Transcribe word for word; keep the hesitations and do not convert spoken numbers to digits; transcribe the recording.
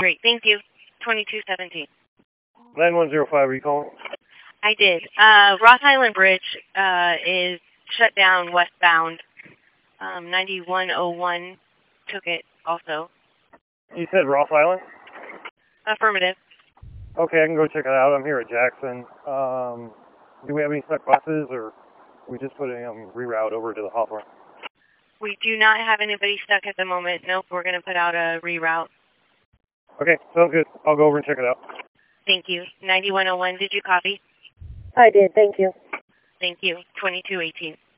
Great, thank you. twenty-two seventeen. nine one zero five, are you calling? I did. Uh, Ross Island Bridge uh, is shut down westbound. Um, ninety-one oh one took it also. You said Ross Island? Affirmative. Okay, I can go check it out. I'm here at Jackson. Um, do we have any stuck buses, or we just put a um, reroute over to the Hawthorne? We do not have anybody stuck at the moment. Nope, we're going to put out a reroute. Okay, sounds good. I'll go over and check it out. Thank you. ninety-one oh one, did you copy? I did, thank you. Thank you. twenty-two eighteen.